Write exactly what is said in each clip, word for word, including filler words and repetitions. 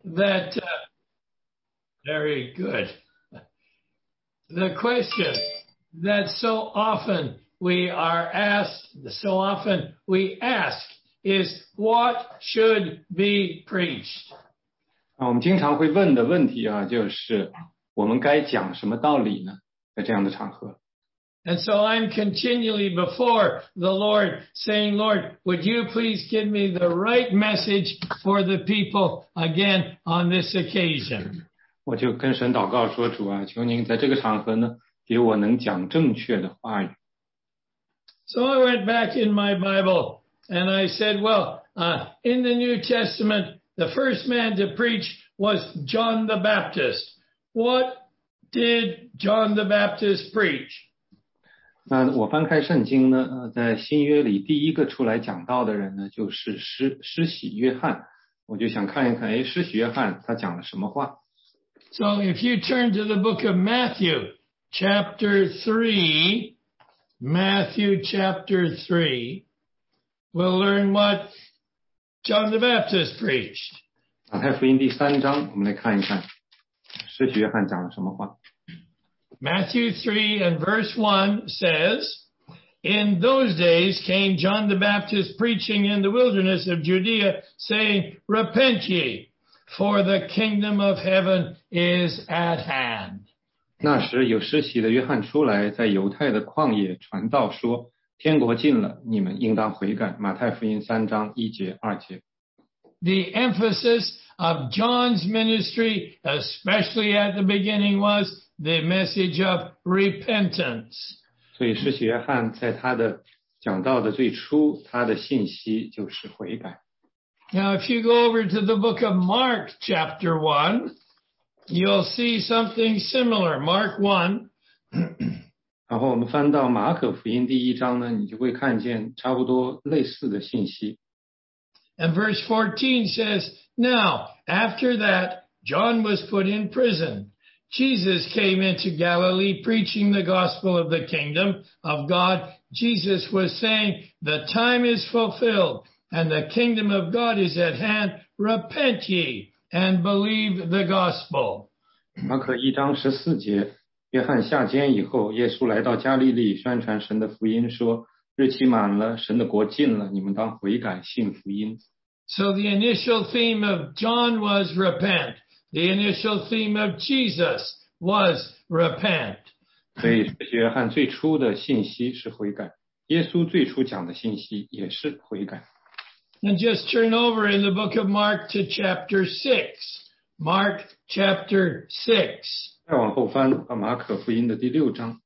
that, uh, very good. The question that so often we are asked, so often we ask is, what should be preached? 啊，我们经常会问的问题啊，就是我们该讲什么道理呢？在这样的场合。 And so I'm continually before the Lord saying, Lord, would you please give me the right message for the people again on this occasion? 我就跟神祷告说，主啊，求您在这个场合呢，给我能讲正确的话语。 So I went back in my Bible and I said, well, uh, in the New Testament, the first man to preach was John the Baptist. What did John the Baptist preach? 那我翻开圣经呢，呃，在新约里第一个出来讲道的人呢，就是施施洗约翰。我就想看一看，哎，施洗约翰他讲了什么话？ So if you turn to the book of Matthew, chapter three, Matthew chapter three, we'll learn what John the Baptist preached. 马太福音第三章，我们来看一看施洗约翰讲了什么话。 Matthew three and verse one says, In those days came John the Baptist preaching in the wilderness of Judea, saying, Repent ye, for the kingdom of heaven is at hand. 那时有施洗的约翰出来，在犹太的旷野传道说，天国近了，你们应当悔改。马太福音三章一节二节。 The emphasis of John's ministry, especially at the beginning, was the message of repentance. 所以施洗约翰在他的讲道的最初，他的信息就是悔改。 Now, if you go over to the book of Mark, chapter one, you'll see something similar. Mark one. 然后我们翻到马可福音第一章呢，你就会看见差不多类似的信息。 And verse fourteen says, Now, after that, John was put in prison. Jesus came into Galilee preaching the gospel of the kingdom of God. Jesus was saying, The time is fulfilled and the kingdom of God is at hand. Repent ye and believe the gospel. 马可一章十四节，约翰下监以后，耶稣来到加利利，宣传神的福音，说：日期满了，神的国近了，你们当悔改，信福音。 So the initial theme of John was repent. The initial theme of Jesus was repent. 所以施洗约翰最初的信息是悔改，耶稣最初讲的信息也是悔改。 And just turn over in the book of Mark to chapter six. Mark chapter six. 再往后翻到马可福音的第六章。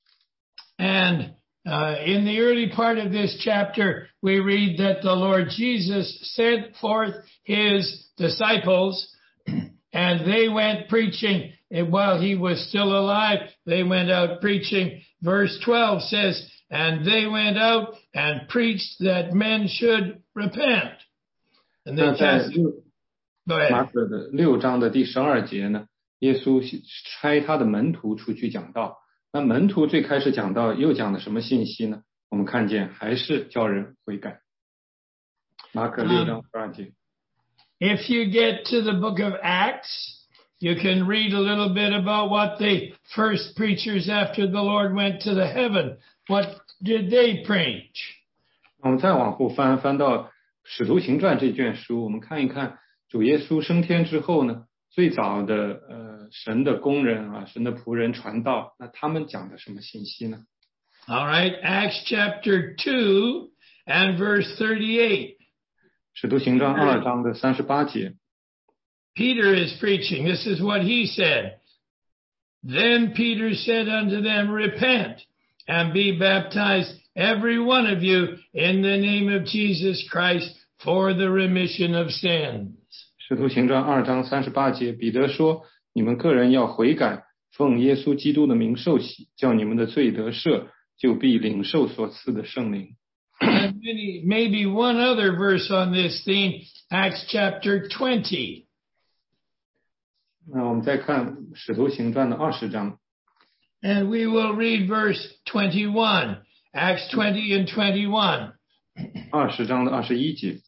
And uh, in the early part of this chapter, we read that the Lord Jesus sent forth his disciples, and they went preaching. And while he was still alive, they went out preaching. Verse twelve says, And they went out and preached that men should repent. And they 那在 cast... 六 Go ahead. 马可的六章的第十二节呢，耶稣差他的门徒出去讲道。那门徒最开始讲道又讲的什么信息呢？我们看见还是叫人悔改。马可六章十二节。 If you get to the book of Acts, you can read a little bit about what the first preachers after the Lord went to the heaven, what did they preach? 我们再往后翻，翻到使徒行传这卷书，我们看一看主耶稣升天之后呢，最早的呃神的工人啊，神的仆人传道，那他们讲的什么信息呢？ All right, Acts chapter two and verse thirty-eight. 使徒行传二章的三十八节。 Peter is preaching. This is what he said. Then Peter said unto them, Repent and be baptized, every one of you, in the name of Jesus Christ, for the remission of sins. 使徒行传二章三十八节，彼得说：你们个人要悔改，奉耶稣基督的名受洗，叫你们的罪得赦，就必领受所赐的圣灵。 And maybe, maybe one other verse on this theme, Acts chapter twenty. 那我们再看使徒行传的二十章。 And we will read verse twenty-one, Acts twenty and twenty-one. 二十章的二十一节。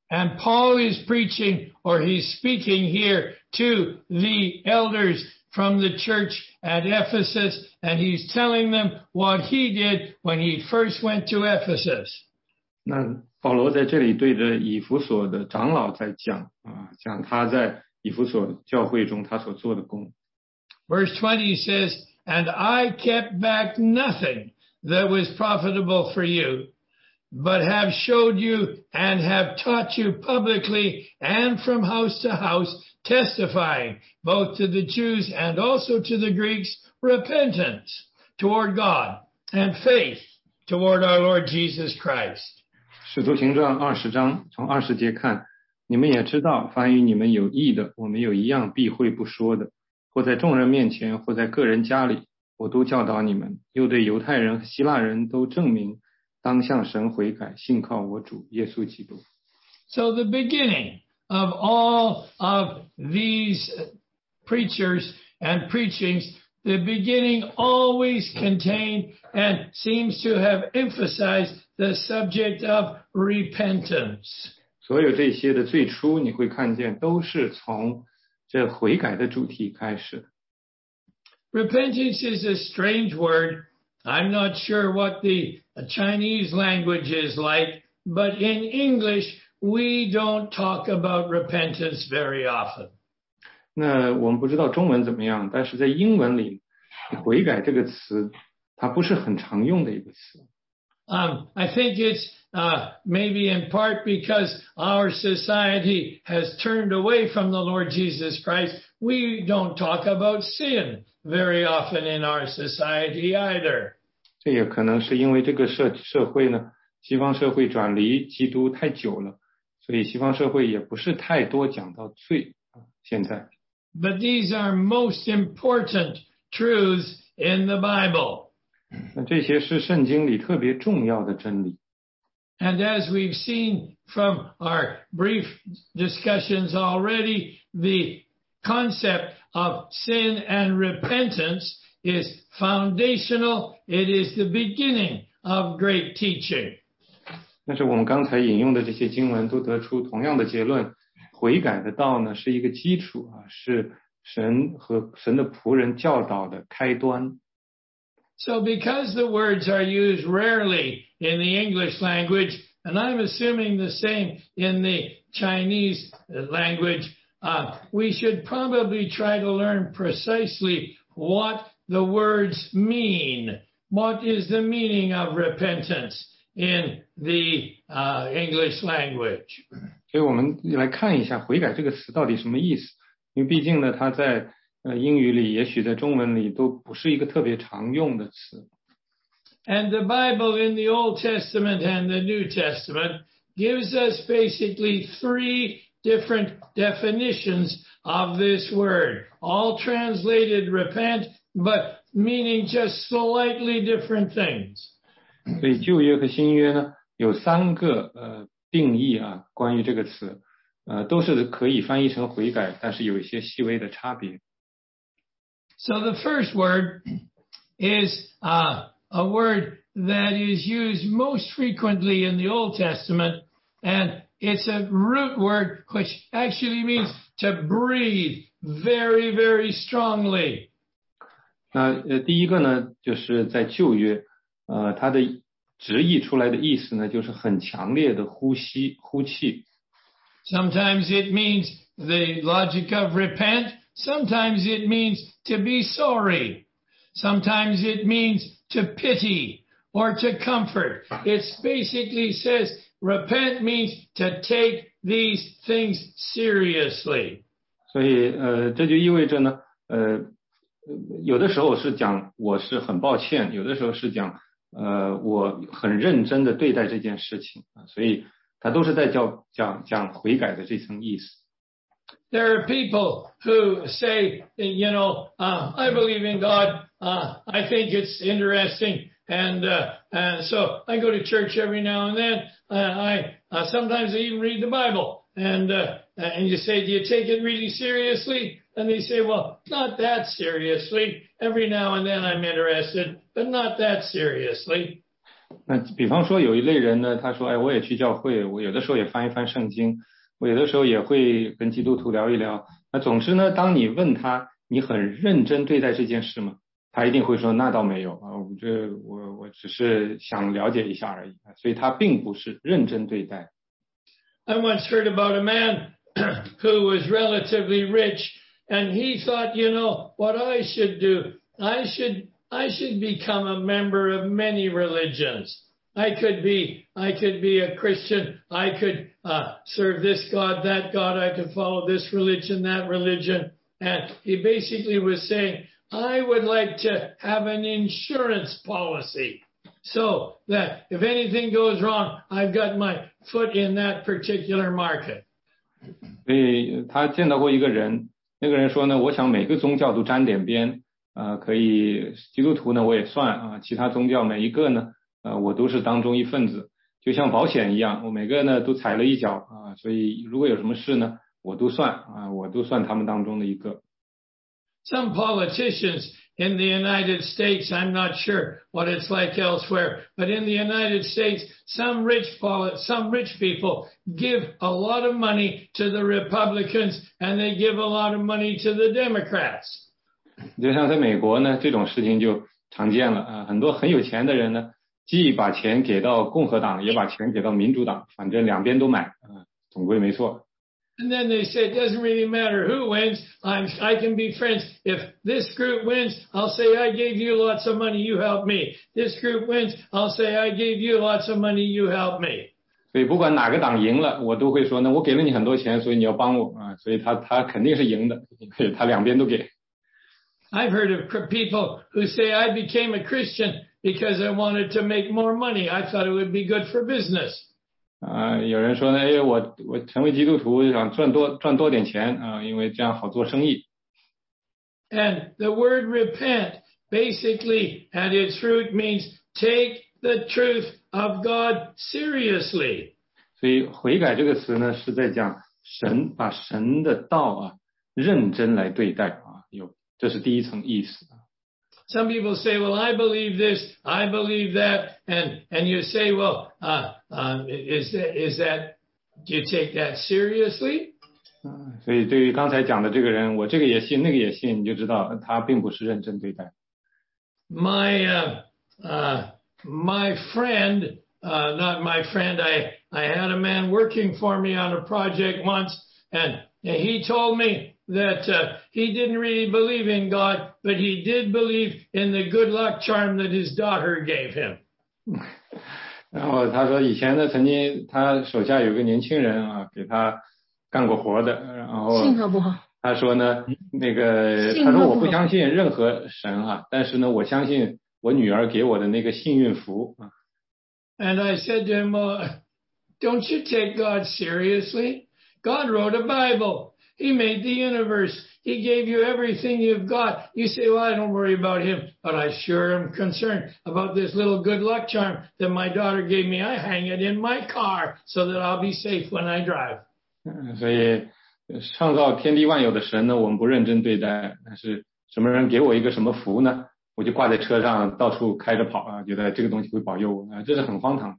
And Paul is preaching, or he's speaking here to the elders from the church at Ephesus, and he's telling them what he did when he first went to Ephesus. 那保罗在这里对着以弗所的长老在讲啊，讲他在以弗所教会中他所做的工。 Verse twenty says, "And I kept back nothing that was profitable for you, but have showed you and have taught you publicly and from house to house, testifying both to the Jews and also to the Greeks, repentance toward God and faith toward our Lord Jesus Christ." 使徒行传二十章从二十节看，你们也知道，凡与你们有益的，我们有一样避讳不说的，或在众人面前，或在个人家里，我都教导你们，又对犹太人和希腊人都证明，当向神悔改，信靠我主耶稣基督。 So the beginning of all of these preachers and preachings, the beginning always contained and seems to have emphasized the subject of repentance. 所有这些的最初，你会看见都是从这悔改的主题开始。 Repentance is a strange word. I'm not sure what the Chinese language is like, but in English, we don't talk about repentance very often. 那我们不知道中文怎么样，但是在英文里，悔改这个词，它不是很常用的一个词。 Um, I think it's uh, maybe in part because our society has turned away from the Lord Jesus Christ. We don't talk about sin very often in our society either. 这也可能是因为这个社社会呢，西方社会转离基督太久了，所以西方社会也不是太多讲到罪啊。现在。 But these are most important truths in the Bible. 那这些是圣经里特别重要的真理。 And as we've seen from our brief discussions already, the concept of sin and repentance is foundational. It is the beginning of great teaching. 但是我们刚才引用的这些经文都得出同样的结论，悔改的道呢是一个基础啊，是神和神的仆人教导的开端。 So because the words are used rarely in the English language, and I'm assuming the same in the Chinese language, uh, we should probably try to learn precisely what the words mean. What is the meaning of repentance in the uh, English language? 所以我们来看一下悔改这个词到底什么意思，因为毕竟呢，它在呃英语里，也许在中文里都不是一个特别常用的词。 And the Bible in the Old Testament and the New Testament gives us basically three different definitions of this word, all translated repent, but meaning just slightly different things. 所以旧约和新约呢，有三个呃定义啊，关于这个词，呃，都是可以翻译成悔改，但是有一些细微的差别。 So the first word is uh, a word that is used most frequently in the Old Testament, and it's a root word which actually means to breathe very, very strongly. 那呃，第一个呢，就是在旧约，呃，它的直译出来的意思呢，就是很强烈的呼吸、呼气。 Sometimes it means the logic of repent. Sometimes it means to be sorry. Sometimes it means to pity or to comfort. It basically says repent means to take these things seriously. 所以呃，这就意味着呢，呃，有的时候是讲我是很抱歉，有的时候是讲呃我很认真的对待这件事情啊，所以它都是在叫讲讲悔改的这层意思。 There are people who say, you know, uh, I believe in God. Uh, I think it's interesting. And, uh, and so I go to church every now and then. Uh, I, uh, sometimes I even read the Bible. And, uh, and you say, do you take it really seriously? And they say, well, not that seriously. Every now and then I'm interested, but not that seriously. 那比方说有一类人呢，他说，哎，我也去教会，我有的时候也翻一翻圣经，我有的时候也会跟基督徒聊一聊。那总之呢，当你问他，你很认真对待这件事吗？他一定会说，那倒没有啊，我这我我只是想了解一下而已，所以他并不是认真对待。 I once heard about a man who was relatively rich, and he thought, you know, what I should do, I should, I should become a member of many religions. I could be, I could be a Christian. I could uh, serve this God, that God. I could follow this religion, that religion. And he basically was saying, I would like to have an insurance policy so that if anything goes wrong, I've got my foot in that particular market. 所以他见到过一个人，那个人说呢，我想每个宗教都沾点边，呃，可以基督徒呢我也算啊，其他宗教每一个呢，呃，我都是当中一份子，就像保险一样，我每个呢都踩了一脚啊，所以如果有什么事呢，我都算啊，我都算他们当中的一个。 Some politicians in the United States, I'm not sure what it's like elsewhere, but in the United States, some rich some rich people give a lot of money to the Republicans and they give a lot of money to the Democrats. 就像在美国呢，这种事情就常见了啊，很多很有钱的人呢，既把钱给到共和党，也把钱给到民主党，反正两边都买啊，总归没错。 And then they say it doesn't really matter who wins. I'm, I can be friends. If this group wins, I'll say I gave you lots of money, you help me. This group wins, I'll say I gave you lots of money, you help me. 所以不管哪个党赢了，我都会说呢，我给了你很多钱，所以你要帮我啊，所以他他肯定是赢的，他两边都给。 I've heard of people who say I became a Christian because I wanted to make more money. I thought it would be good for business. 啊，有人说呢，哎，我我成为基督徒想赚多赚多点钱啊，因为这样好做生意。 And the word repent basically at its root means take the truth of God seriously. 所以悔改这个词呢，是在讲神把神的道啊认真来对待啊，有这是第一层意思。 Some people say, well, I believe this, I believe that, and, and you say, well, uh, uh, is that, is that, do you take that seriously? 嗯，所以对于刚才讲的这个人，我这个也信，那个也信，你就知道他并不是认真对待。 My, uh, uh, my friend, uh, not my friend, I, I had a man working for me on a project once, and, and he told me that uh, he didn't really believe in God, but he did believe in the good luck charm that his daughter gave him. 然后他说以前呢，曾经他手下有个年轻人啊，给他干过活的，然后信号不好。 他说呢，那个他说我不相信任何神啊，但是呢，我相信我女儿给我的那个幸运符啊。 And I said to him, well, don't you take God seriously? God wrote a Bible. He made the universe. He gave you everything you've got. You say, well, I don't worry about him, but I sure am concerned about this little good luck charm that my daughter gave me. I hang it in my car so that I'll be safe when I drive. 所以创造天地万有的神呢，我们不认真对待，但是什么人给我一个什么福呢，我就挂在车上到处开着跑啊，觉得这个东西会保佑我啊，这是很荒唐。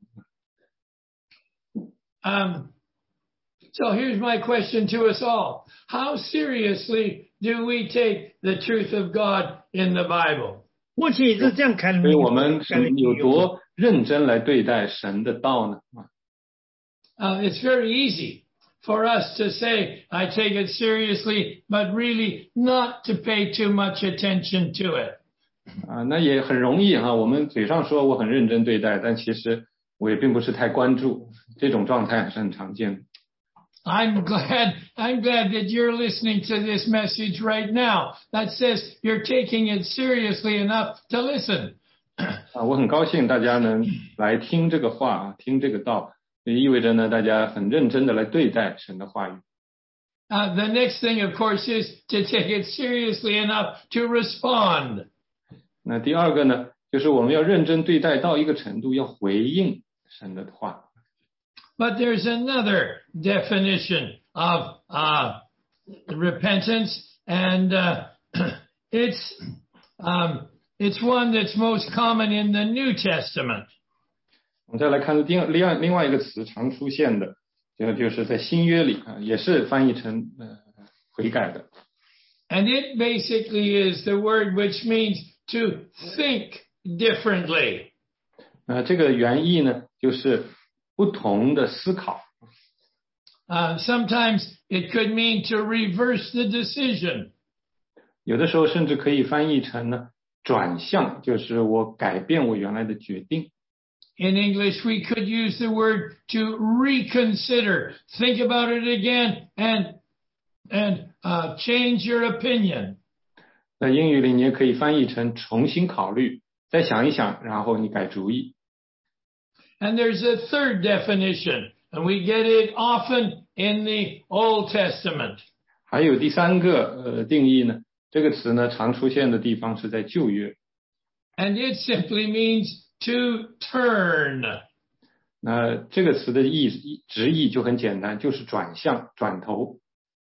Um, So here's my question to us all. How seriously do we take the truth of God in the Bible? 目前也是这样看。 所以我们有多认真来对待神的道呢？ Uh, it's very easy for us to say, I take it seriously, but really not to pay too much attention to it. 啊，那也很容易哈，我们嘴上说我很认真对待，但其实我也并不是太关注，这种状态是很常见的。 I'm glad, I'm glad that you're listening to this message right now. That says you're taking it seriously enough to listen. 啊，我很高兴大家能来听这个话啊，听这个道，也意味着呢，大家很认真的来对待神的话语。 Uh, the next thing, of course, is to take it seriously enough to respond. 那第二个呢，就是我们要认真对待到一个程度，要回应神的话。 But there's another definition of uh, repentance, and uh, it's um, it's one that's most common in the New Testament. 我们再来看另另外另外一个词常出现的，就就是在新约里啊，也是翻译成呃悔改的。 And it basically is the word which means to think differently. 呃，这个原意呢，就是不同的思考。 Uh, sometimes it could mean to reverse the decision. 有的时候甚至可以翻译成呢转向，就是我改变我原来的决定。 In English, we could use the word to reconsider, think about it again, and and uh, change your opinion. 在英语里，你也可以翻译成重新考虑，再想一想，然后你改主意。 And there's a third definition, and we get it often in the Old Testament. 还有第三个呃定义呢，这个词呢常出现的地方是在旧约。 And it simply means to turn. 那这个词的意直译就很简单，就是转向、转头。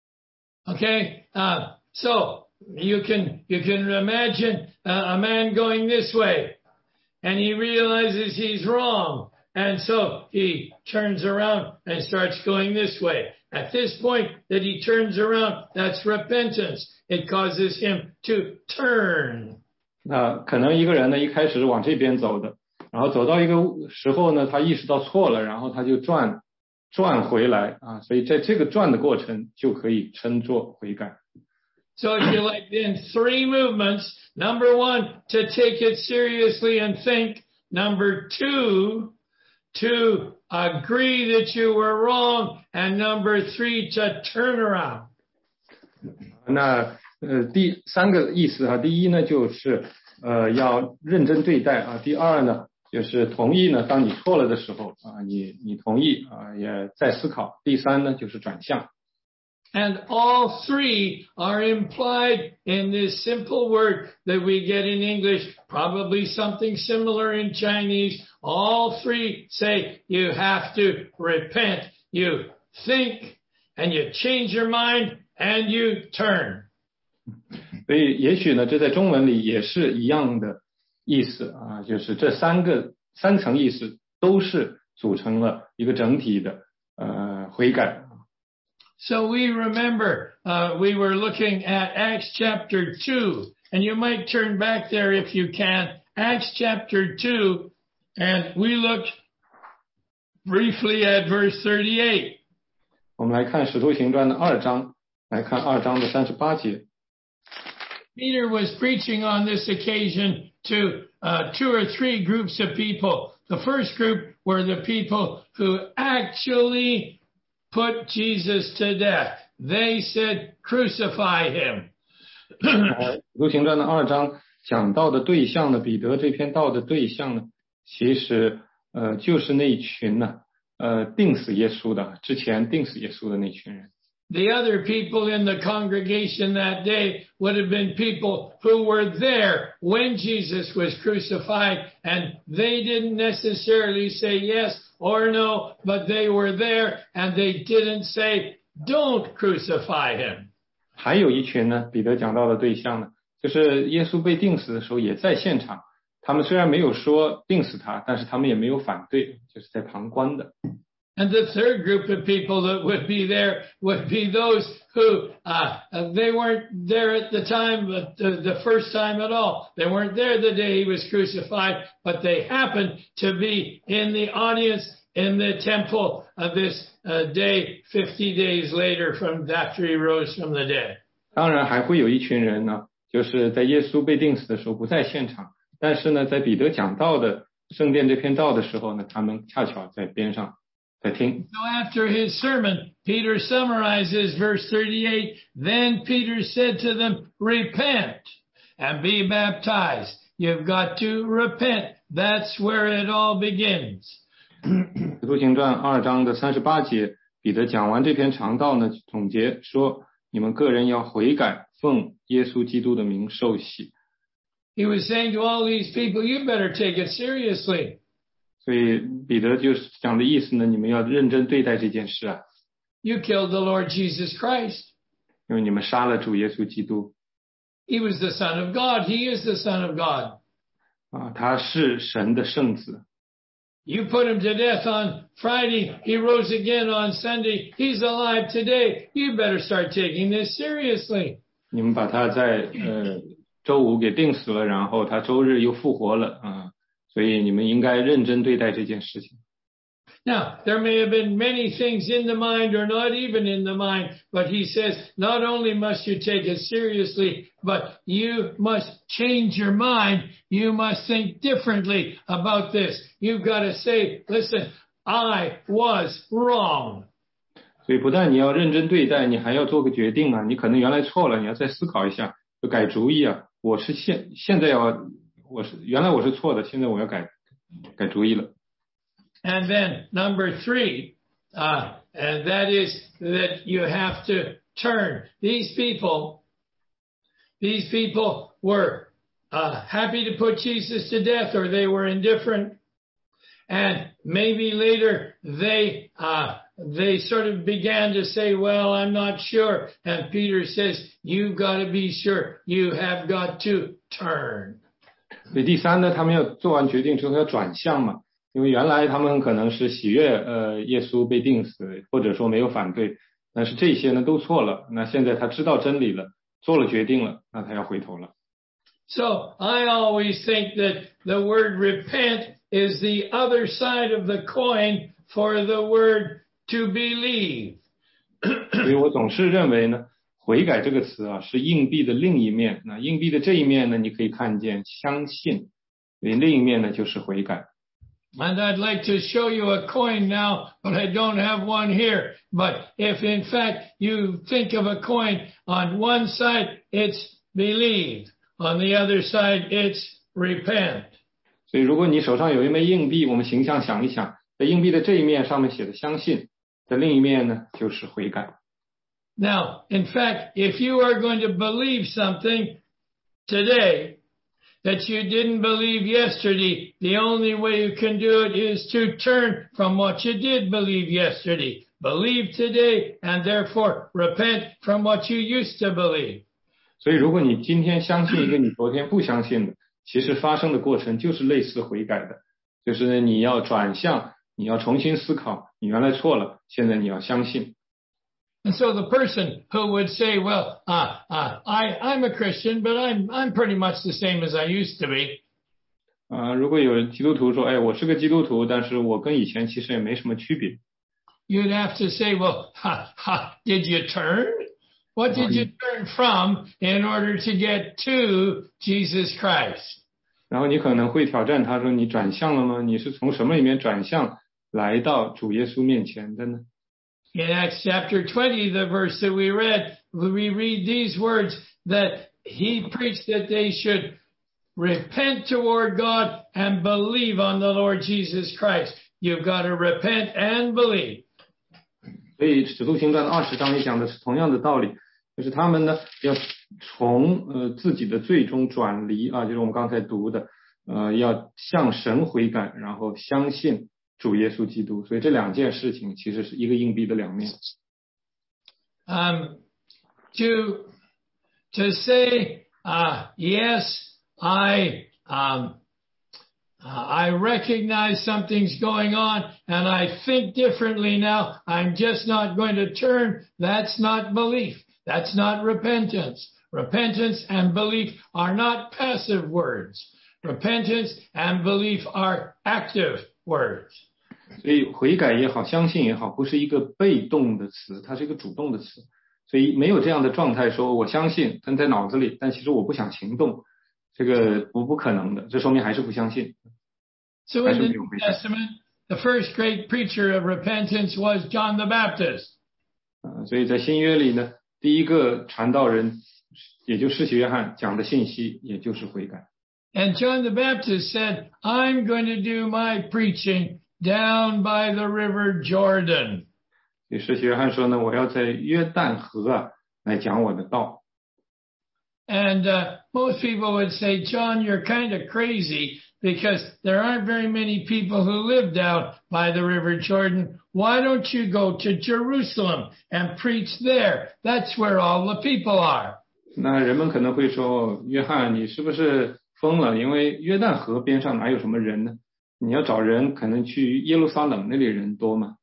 Okay, uh, so you can you can imagine uh, a man going this way, and he realizes he's wrong, and so he turns around and starts going this way. At this point that he turns around, that's repentance. It causes him to turn. 那可能一个人呢一开始是往这边走的，然后走到一个时候呢，他意识到错了，然后他就转转回来啊，所以在这个转的过程就可以称作悔改。 So if you like, then three movements. Number one, to take it seriously and think. Number two, to agree that you were wrong. And number three, to turn around. 那呃第三个意思啊，第一呢就是呃要认真对待啊，第二呢就是同意呢，当你错了的时候啊，你你同意啊，也在思考。第三呢就是转向。 And all three are implied in this simple word that we get in English, probably something similar in Chinese. All three say you have to repent. You think and you change your mind and you turn. 所以也许呢，这在中文里也是一样的意思啊，就是这三个三层意思都是组成了一个整体的呃悔改。 So we remember uh, we were looking at Acts chapter two, and you might turn back there if you can. Acts chapter two, and we looked briefly at verse thirty-eight. 我们来看《使徒行传》的二章，来看二章的三十八节。 Peter was preaching on this occasion to uh, two or three groups of people. The first group were the people who actually put Jesus to death. They said, crucify him. 使徒行传的二章讲到的对象呢，彼得这篇道的对象呢，其实呃就是那一群呢，呃定死耶稣的，之前定死耶稣的那群人。 The other people in the congregation that day would have been people who were there when Jesus was crucified, and they didn't necessarily say yes or no, but they were there and they didn't say, don't crucify him. 还有一群呢，彼得讲到的对象呢，就是耶稣被钉死的时候也在现场，他们虽然没有说钉死他，但是他们也没有反对，就是在旁观的。 And the third group of people that would be there would be those who, uh, they weren't there at the time, but the, the first time at all. They weren't there the day he was crucified, but they happened to be in the audience in the temple of this uh, day, fifty days later from after he rose from the dead. 当然还会有一群人呢，就是在耶稣被钉死的时候不在现场，但是呢，在彼得讲道的圣殿这篇道的时候呢，他们恰巧在边上。So after his sermon, Peter summarizes verse thirty-eight. Then Peter said to them, repent and be baptized. You've got to repent. That's where it all begins. 使徒行传二章的三十八节，彼得讲完这篇长道呢，总结说，你们个人要悔改，奉耶稣基督的名受洗。 He was saying to all these people, you better take it seriously. 所以彼得就是讲的意思呢，你们要认真对待这件事啊。 You killed the Lord Jesus Christ. 因为你们杀了主耶稣基督。 He was the Son of God. He is the Son of God. 啊，他是神的圣子。 You put him to death on Friday. He rose again on Sunday. He's alive today. You better start taking this seriously. 你们把他在呃周五给定死了，然后他周日又复活了啊、呃，所以你们应该认真对待这件事情。 Now, there may have been many things in the mind or not even in the mind, but he says not only must you take it seriously, but you must change your mind. You must think differently about this. You've got to say, listen, I was wrong. 所以不但你要认真对待，你还要做个决定啊！你可能原来错了，你要再思考一下，就改主意啊！我是现现在要，我是原来我是错的，现在我要改改主意了。 And then number three, uh, and that is that you have to turn. These people, these people were uh, happy to put Jesus to death, or they were indifferent. And maybe later they, uh, they sort of began to say, well, I'm not sure. And Peter says, you've got to be sure. You have got to turn. 所以第三呢，他们要做完决定之后要转向嘛。因为原来他们可能是喜悦呃耶稣被钉死，或者说没有反对，但是这些呢都错了。那现在他知道真理了，做了决定了，那他要回头了。 So I always think that the word repent is the other side of the coin for the word to believe. 所以我总是认为呢，悔改这个词啊是硬币的另一面。那硬币的这一面呢，你可以看见相信，另一面呢就是悔改。 And I'd like to show you a coin now, but I don't have one here. But if in fact you think of a coin, on one side it's believe, on the other side it's repent. 所以如果你手上有一枚硬币，我们形象想一想，在硬币的这一面上面写的相信，在另一面呢就是悔改。 Now, in fact, if you are going to believe something today that you didn't believe yesterday, the only way you can do it is to turn from what you did believe yesterday. Believe today and therefore repent from what you used to believe. 所以如果你今天相信一个你昨天不相信的，其实发生的过程就是类似悔改的，就是呢你要转向，你要重新思考，你原来错了，现在你要相信。 And so the person who would say, well, uh, uh, I, I'm a Christian, but I'm, I'm pretty much the same as I used to be. 啊、呃，如果有基督徒说，哎，我是个基督徒，但是我跟以前其实也没什么区别。 You'd have to say, well, ha, ha, did you turn? What did you turn from in order to get to Jesus Christ? 然后你可能会挑战他说，你转向了吗？你是从什么里面转向来到主耶稣面前的呢？ In Acts chapter twenty, the verse that we read, we read these words that he preached that they should repent toward God and believe on the Lord Jesus Christ. You've got to repent and believe. 所以使徒行传二十章也讲的是同样的道理，就是他们呢要从呃自己的最终转离啊，就是我们刚才读的，呃要向神悔改，然后相信主耶稣基督，所以这两件事情其实是一个硬币的两面。 Um, to to say uh, yes, I um, uh, I recognize something's going on, and I think differently now. I'm just not going to turn. That's not belief. That's not repentance. Repentance and belief are not passive words. Repentance and belief are active words. 所以悔改也好，相信也好，不是一个被动的词，它是一个主动的词。所以没有这样的状态说我相信，但在脑子里，但其实我不想行动，这个不不可能的，这说明还是不相信。 So in the New Testament, the first great preacher of repentance was John the Baptist. 呃，所以在新约里呢，第一个传道人，也就施洗约翰讲的信息，也就是悔改。 And John the Baptist said, I'm going to do my preaching down by the river Jordan. 所以施洗约翰说呢，我要在约旦河啊来讲我的道。 And uh, most people would say, John, you're kind of crazy because there aren't very many people who live down by the river Jordan. Why don't you go to Jerusalem and preach there? That's where all the people are. 那人们可能会说，约翰，你是不是疯了？因为约旦河边上哪有什么人呢？ 你要找人，可能去耶路撒冷那里人多嘛。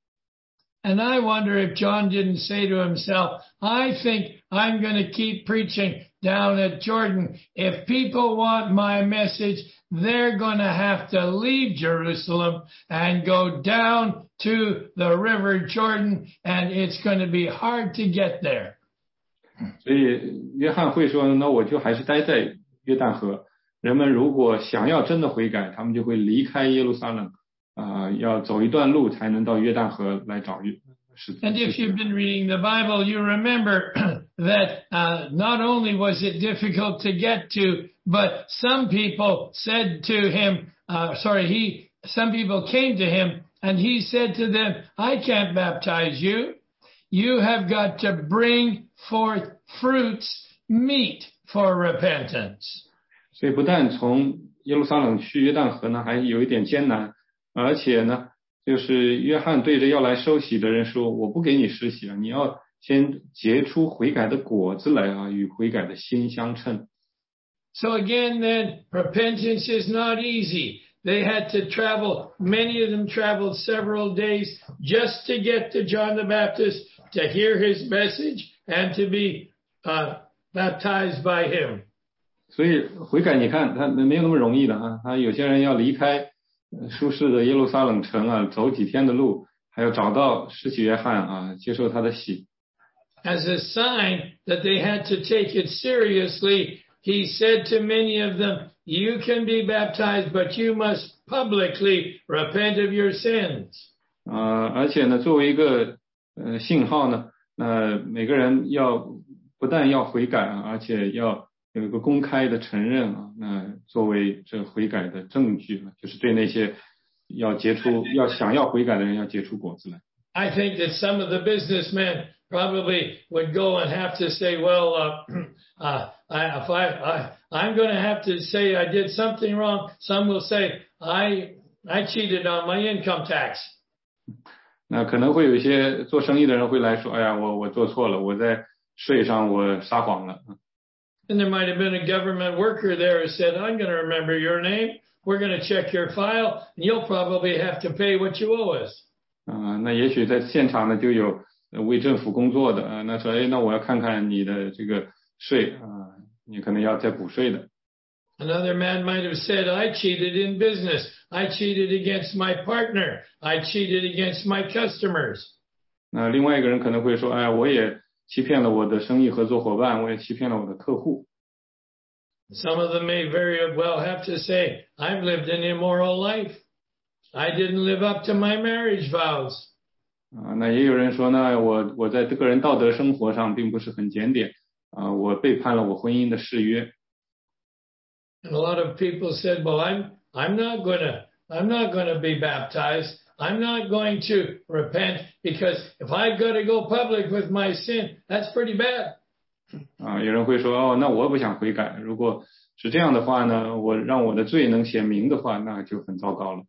And I wonder if John didn't say to himself, I think I'm going to keep preaching down at Jordan. If people want my message, they're going to have to leave Jerusalem and go down to the river Jordan, and it's going to be hard to get there. 所以约翰会说，那我就还是待在约旦河。人们如果想要真的悔改，他们就会离开耶路撒冷，啊、呃，要走一段路才能到约旦河来找约。 And if you've been reading the Bible, you remember that uh, not only was it difficult to get to, but some people said to him, uh, sorry, he, some people came to him and he said to them, I can't baptize you. You have got to bring forth fruits, meet for repentance. 所以不但从耶路撒冷去约旦河呢，还有一点艰难，而且呢，就是约翰对着要来受洗的人说，我不给你施洗了，你要先结出悔改的果子来啊，与悔改的心相称。 So again, then, repentance is not easy. They had to travel, many of them traveled several days just to get to John the Baptist, to hear his message, and to be uh, baptized by him. 所以悔改，你看他没有那么容易的啊，他有些人要离开舒适的耶路撒冷城啊，走几天的路，还要找到施洗约翰啊，接受他的洗。 As a sign that they had to take it seriously, he said to many of them, you can be baptized, but you must publicly repent of your sins. 呃，而且呢，作为一个呃信号呢，呃，每个人要不但要悔改啊，而且要有一个公开的承认啊，那作为这悔改的证据，就是对那些要结出、要想要悔改的人要结出果子来。 I think that some of the businessmen probably would go and have to say, well, uh, uh, I, if I, I, I'm going to have to say I did something wrong. Some will say, I, I cheated on my income tax. 那可能会有一些做生意的人会来说，哎呀，我我做错了，我在税上我撒谎了。 And there might have been a government worker there who said, I'm going to remember your name. We're going to check your file, and you'll probably have to pay what you owe us. 啊、呃，那也许在现场呢就有为政府工作的啊、呃，那说，哎，那我要看看你的这个税啊、呃，你可能要再补税的。 Another man might have said, I cheated in business. I cheated against my partner. I cheated against my customers. 那另外一个人可能会说，哎，我也欺骗了我的生意合作伙伴，我也欺骗了我的客户。 Some of them may very well have to say, I've lived an immoral life. I didn't live up to my marriage vows. 啊，那也有人说呢，我我在个人道德生活上并不是很检点啊，我背叛了我婚姻的誓约。 And a lot of people said, well, I'm I'm not gonna I'm not gonna be baptized. I'm not going to repent because if I've got to go public with my sin, that's pretty bad. 啊，有人会说，哦，那我不想悔改。如果是这样的话呢，我让我的罪能显明的话，那就很糟糕了。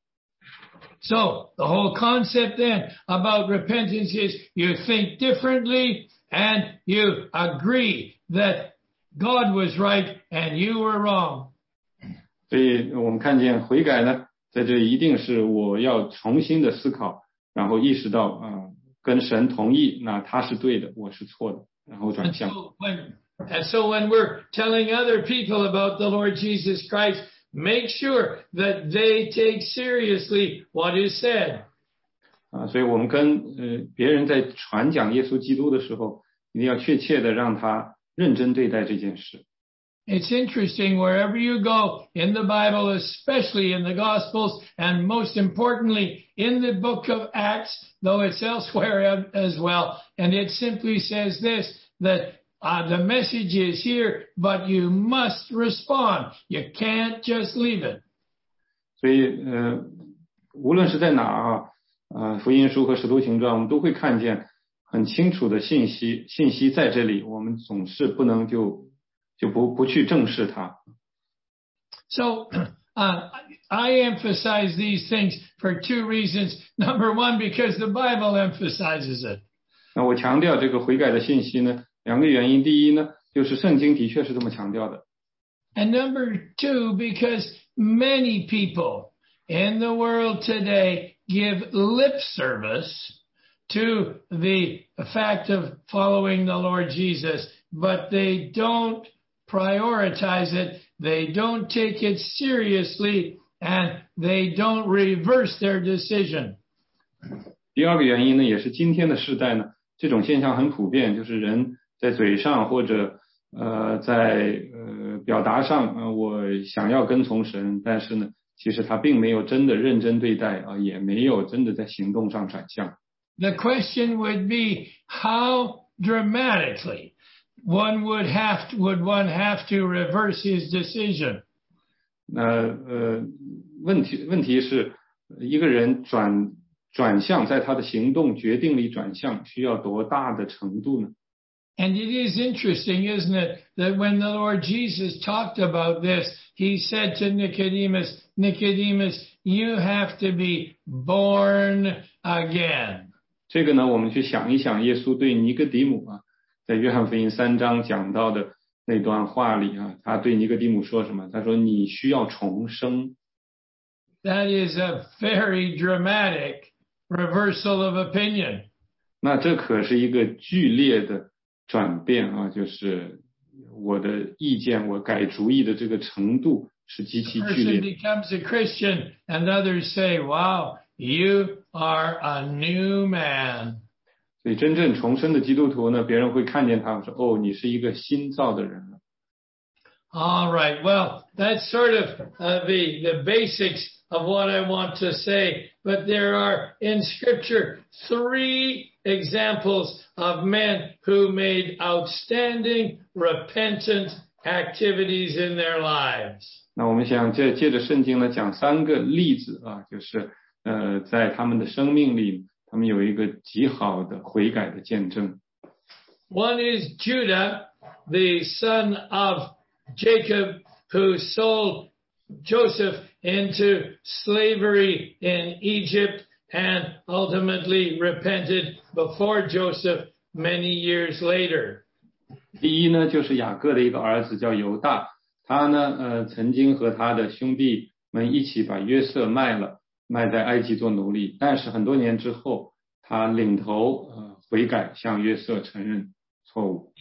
So the whole concept then about repentance is you think differently and you agree that God was right and you were wrong. 所以我们看见悔改呢，在这一定是我要重新的思考，然后意识到啊、呃，跟神同意，那他是对的，我是错的，然后转向。 And so when, and so when we're telling other people about the Lord Jesus Christ, make sure that they take seriously what is said. 啊，所以我们跟呃别人在传讲耶稣基督的时候，一定要确切的让他认真对待这件事。 It's interesting wherever you go in the Bible, especially in the Gospels, and most importantly in the book of Acts, though it's elsewhere as well. And it simply says this, that uh, the message is here, but you must respond. You can't just leave it. 所以呃，无论是在哪啊，呃，福音书和使徒行传，我们都会看见很清楚的信息，信息在这里，我们总是不能就。就不不去正视它。 So, uh, I emphasize these things for two reasons. Number one, because the Bible emphasizes it. 那我强调这个悔改的信息呢，两个原因。第一呢，就是圣经的确是这么强调的。 And number two, because many people in the world today give lip service to the fact of following the Lord Jesus, but they don't prioritize it, they don't take it seriously, and they don't reverse their decision. 第二个原因呢，也是今天的时代呢，这种现象很普遍，就是人在嘴上或者呃在呃表达上，呃我想要跟从神，但是呢，其实他并没有真的认真对待啊，也没有真的在行动上转向。 The question would be how dramatically one would have to, would one have to reverse his decision? 那呃问题问题是一个人转转向，在他的行动决定里转向，需要多大的程度呢？ And it is interesting, isn't it, that when the Lord Jesus talked about this, he said to Nicodemus, Nicodemus, you have to be born again. 这个呢，我们去想一想，耶稣对尼哥底母啊，在约翰福音三章讲到的那段话里啊，他对尼哥底母说什么？他说：“你需要重生。” That is a very dramatic reversal of opinion. 那这可是一个剧烈的转变啊，就是我的意见，我改主意的这个程度是极其剧烈的。 The person becomes a Christian, and others say, "Wow, you are a new man." 所以真正重生的基督徒呢，别人会看见他们说：“哦，你是一个新造的人了。” All right. Well, that's sort of uh, the the basics of what I want to say. But there are in Scripture three examples of men who made outstanding, repentant activities in their lives. 那我们想借借着圣经呢，讲三个例子啊，就是呃，在他们的生命里，他们有一个极好的悔改的见证。 One is Judah, the son of Jacob, who sold Joseph into slavery in Egypt and ultimately repented before Joseph many years later. 第一呢，就是雅各的一个儿子叫犹大，他呢，呃，曾经和他的兄弟们一起把约瑟卖了，卖在埃及做奴隶，但是很多年之后，他领头呃悔改，向约瑟承认错误。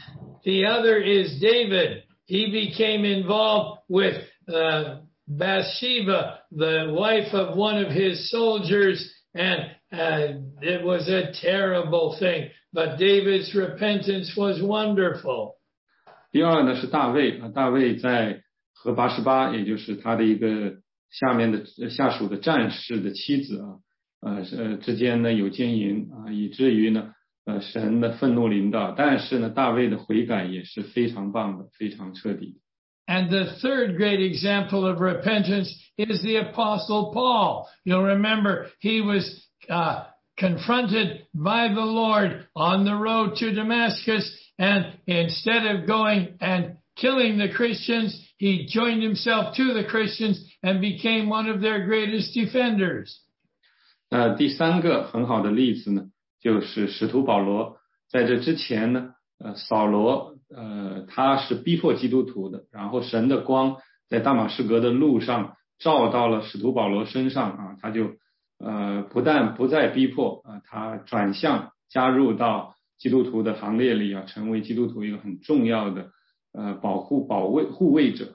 The other is David. He became involved with uh, Bathsheba, the wife of one of his soldiers, and uh, it was a terrible thing. But David's repentance was wonderful. 第二呢是大卫啊，大卫在和八十八，也就是他的一个下面的下属的战士的妻子啊，呃呃之间呢有奸淫啊，以至于呢呃神的愤怒临到，但是呢大卫的悔改也是非常棒的，非常彻底。 And the third great example of repentance is the Apostle Paul. You'll remember he was uh, confronted by the Lord on the road to Damascus, and instead of going and killing the Christians, he joined himself to the Christians and became one of their greatest defenders. 那第三个很好的例子呢，就是使徒保罗。在这之前呢，呃，扫罗呃他是逼迫基督徒的，然后神的光在大马士革的路上照到了使徒保罗身上啊，他就呃不但不再逼迫啊，他转向加入到基督徒的行列里啊，成为基督徒一个很重要的呃保护保卫护卫者。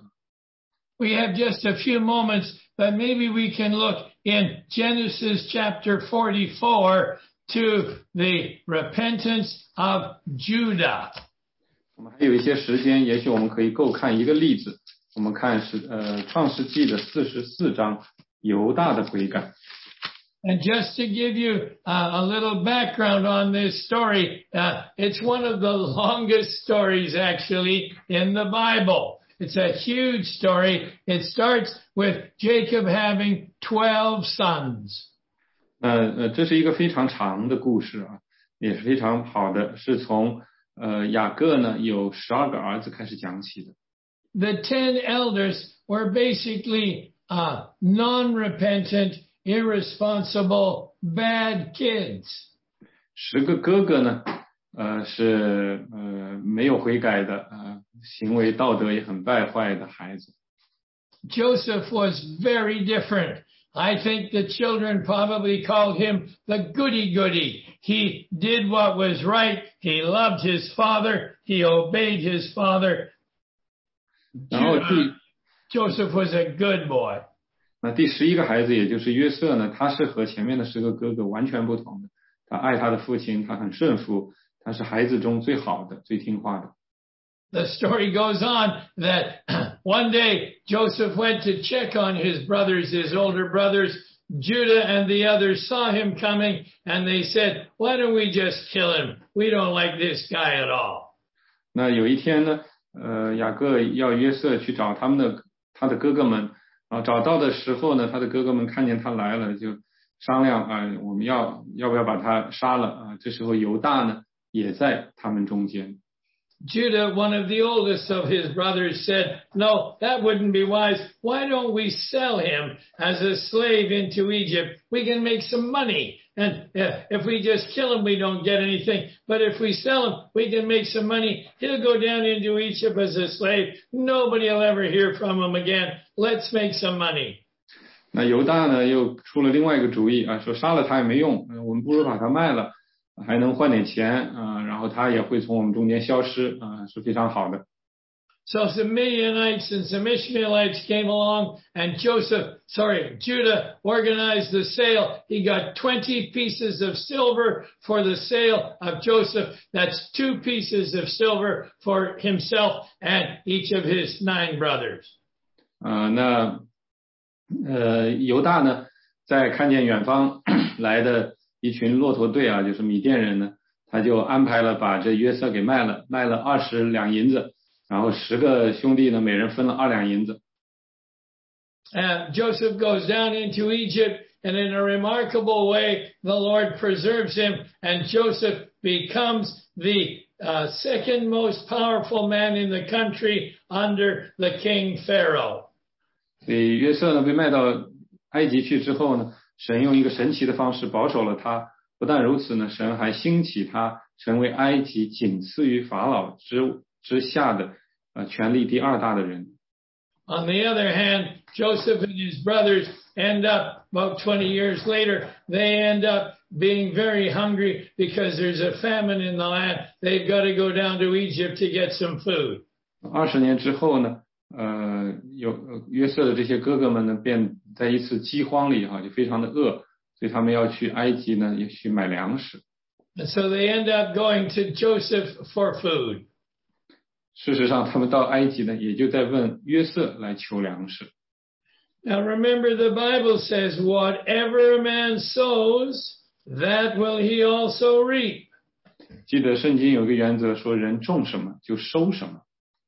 We have just a few moments, but maybe we can look in Genesis chapter forty-four to the repentance of Judah. 我们还有一些时间，也许我们可以够看一个例子。我们看是呃创世纪的四十四章犹大的悔改。 And just to give you uh, a little background on this story, uh, it's one of the longest stories actually in the Bible. It's a huge story. It starts with Jacob having twelve sons. 呃呃，这是一个非常长的故事啊，也是非常好的，是从呃雅各呢有十二个儿子开始讲起的。 The ten elders were basically uh, non-repentant, irresponsible, bad kids. 十个哥哥呢，呃是呃没有悔改的，呃行为道德也很败坏的孩子。 Joseph was very different. I think the children probably called him the goody-goody. He did what was right. He loved his father. He obeyed his father. 然后第 Joseph was a good boy. 那第十一个孩子，也就是约瑟呢，他是和前面的十个哥哥完全不同的。他爱他的父亲，他很顺服，他是孩子中最好的、最听话的。 The story goes on that one day Joseph went to check on his brothers, his older brothers. Judah and the others saw him coming and they said, why don't we just kill him? We don't like this guy at all. 那有一天呢，呃，雅各要约瑟去找他们的他的哥哥们，啊，找到的时候呢，他的哥哥们看见他来了，就商量啊，我们要要不要把他杀了啊？这时候犹大呢也在他们中间。 Judah, one of the oldest of his brothers, said, no, that wouldn't be wise. Why don't we sell him as a slave into Egypt? We can make some money. And if we just kill him, we don't get anything. But if we sell him, we can make some money. He'll go down into Egypt as a slave. Nobody will ever hear from him again. Let's make some money. 那犹大呢又出了另外一个主意啊，说杀了他也没用，我们不如把他卖了。还能换点钱啊、呃，然后他也会从我们中间消失啊、呃，是非常好的。 So some Midianites and some Ishmaelites came along, and Joseph, sorry, Judah organized the sale. He got twenty pieces of silver for the sale of Joseph. That's two pieces of silver for himself and each of his nine brothers. 啊、呃，那呃犹大呢，在看见远方来的一群骆驼队啊，就是米甸人呢，他就安排了把这约瑟给卖了，卖了二十两银子，然后十个兄弟呢，每人分了二两银子。 And Joseph goes down into Egypt, and in a remarkable way, the Lord preserves him, and Joseph becomes the uh, second most powerful man in the country under the king Pharaoh. 所以约瑟呢被卖到埃及去之后呢，神用一个神奇的方式保守了他，不但如此呢，神还兴起他成为埃及仅次于法老之之下的呃权力第二大的人。 On the other hand, Joseph and his brothers end up about twenty years later, they end up being very hungry because there's a famine in the land. They've got to go down to Egypt to get some food. 二十年之后呢，呃，有约瑟的这些哥哥们呢，便在一次饥荒里哈、啊，就非常的饿，所以他们要去埃及呢，也去买粮食。 And so they end up going to Joseph for food. 事实上，他们到埃及呢，也就在问约瑟来求粮食。 Now remember, the Bible says, "Whatever a man sows, that will he also reap." 记得圣经有个原则说，人种什么就收什么。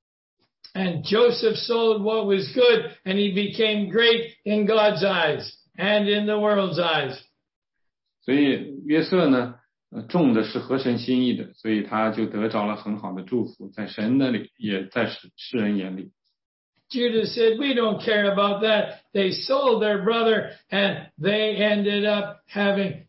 And Joseph sowed what was good, and he became great in God's eyes and in the world's eyes. 所以约瑟呢，呃，种的是合神心意的，所以他就得着了很好的祝福，在神那里，也在世世人眼里。 Judah said, "We don't care about that." They sold their brother, and they ended up having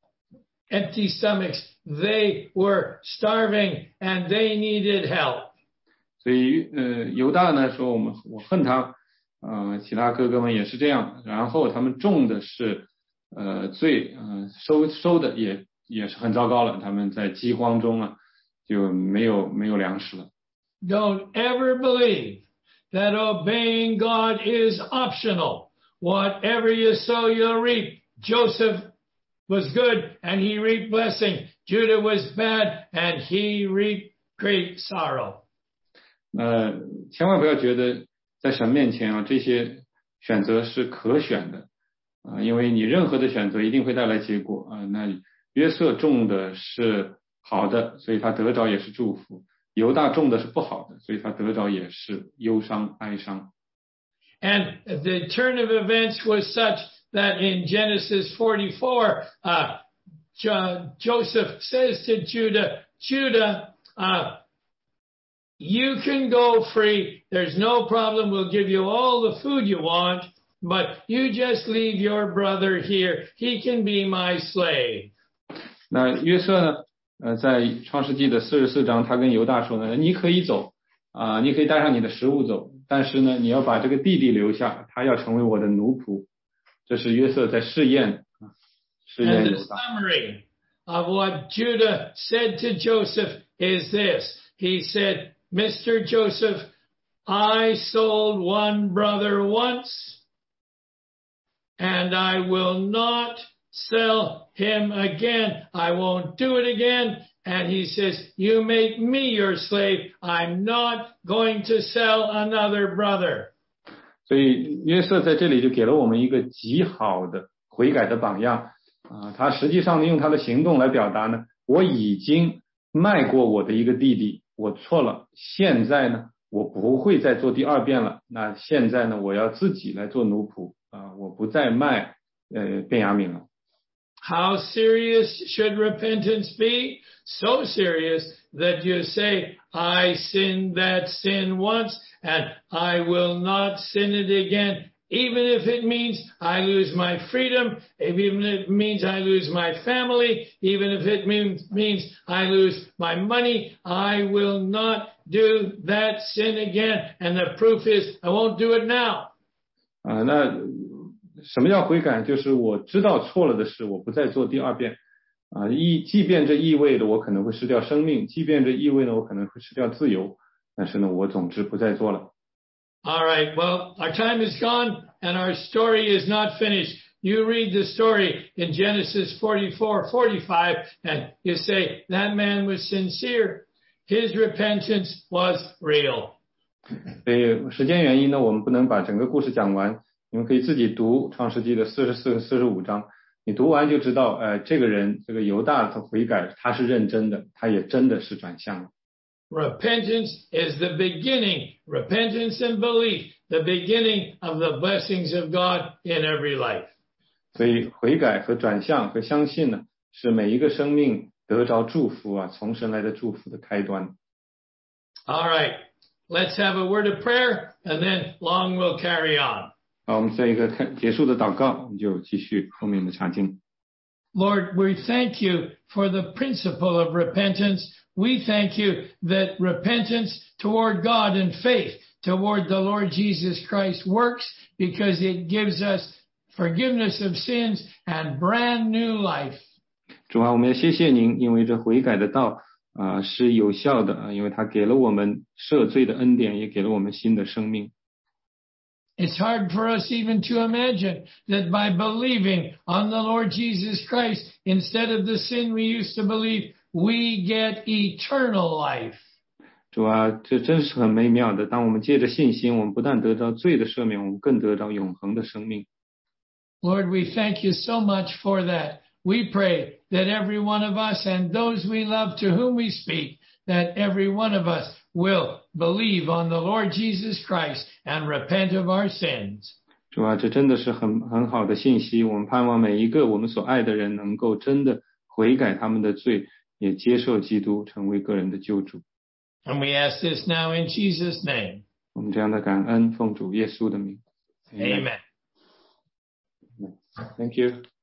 empty stomachs. They were starving, and they needed help. 所以，呃，犹大呢说我们我恨他，呃，其他哥哥们也是这样。然后他们种的是，呃，最，呃，收收的也也是很糟糕了。他们在饥荒中啊，就没有没有粮食了。 Don't ever believe that obeying God is optional. Whatever you sow, you'll reap. Joseph was good, and he reaped blessing. Judah was bad, and he reaped great sorrow. 呃，千万不要觉得在神面前啊，这些选择是可选的啊、呃，因为你任何的选择一定会带来结果啊、呃。那约瑟种的是好的，所以他得着也是祝福；犹大种的是不好的，所以他得着也是忧伤哀伤。 And the turn of events was such that in Genesis forty-four, uh, jo- Joseph says to Judah, Judah, uh, you can go free. There's no problem. We'll give you all the food you want, but you just leave your brother here. He can be my slave. 那约瑟呢？呃，在创世纪的四十四章，他跟犹大说呢，你可以走啊、呃，你可以带上你的食物走，但是呢，你要把这个弟弟留下，他要成为我的奴仆。 这是约瑟在试验试验 And 犹 the 大。 summary of what Judah said to Joseph is this. He said, Mister Joseph, I sold one brother once, and I will not sell him again. I won't do it again. And he says, you make me your slave. I'm not going to sell another brother. 所以约瑟在这里就给了我们一个极好的悔改的榜样啊，他实际上用他的行动来表达呢，我已经卖过我的一个弟弟，我错了，现在呢我不会再做第二遍了，那现在呢我要自己来做奴仆啊，我不再卖呃便雅悯了。 How serious should repentance be? So serious that you say, I sinned that sin once and I will not sin it again, even if it means I lose my freedom, even if it means I lose my family, even if it means, means I lose my money, I will not do that sin again. And the proof is I won't do it now. 啊，那什么叫悔改？就是我知道错了的事，我不再做第二遍啊。意即便这意味着我可能会失掉生命，即便这意味着我可能会失掉自由，但是呢，我总之不再做了。 All right. Well, our time is gone and our story is not finished. You read the story in Genesis forty-four, forty-five, and you say that man was sincere. His repentance was real. 所以时间原因呢，我们不能把整个故事讲完。你们可以自己读创世纪的四十四和四十五章，你读完就知道，呃，这个人这个犹大他悔改，他是认真的，他也真的是转向了。 Repentance is the beginning, repentance and belief, the beginning of the blessings of God in every life. 所以悔改和转向和相信呢，是每一个生命得着祝福啊，从神来的祝福的开端。 All right, let's have a word of prayer, and then Long will carry on. 好，我们做一个开结束的祷告，我们就继续后面的查经。 Lord, we thank you for the principle of repentance. We thank you that repentance toward God and faith toward the Lord Jesus Christ works because it gives us forgiveness of sins and brand new life. 主啊，我们要谢谢您，因为这悔改的道啊、呃、是有效的啊，因为它给了我们赦罪的恩典，也给了我们新的生命。 It's hard for us even to imagine that by believing on the Lord Jesus Christ, instead of the sin we used to believe, we get eternal life. 主啊，这真是很美妙的。当我们借着信心，我们不但得到罪的赦免，我们更得到永恒的生命。 Lord, we thank you so much for that. We pray that every one of us and those we love to whom we speak, that every one of us will believe on the Lord Jesus Christ and repent of our sins. 主啊，这真的是很很好的信息。我们盼望每一个我们所爱的人能够真的悔改他们的罪，也接受基督成为个人的救主。 And we ask this now in Jesus' name. 我们这样的感恩，奉主耶稣的名。 Amen. Thank you.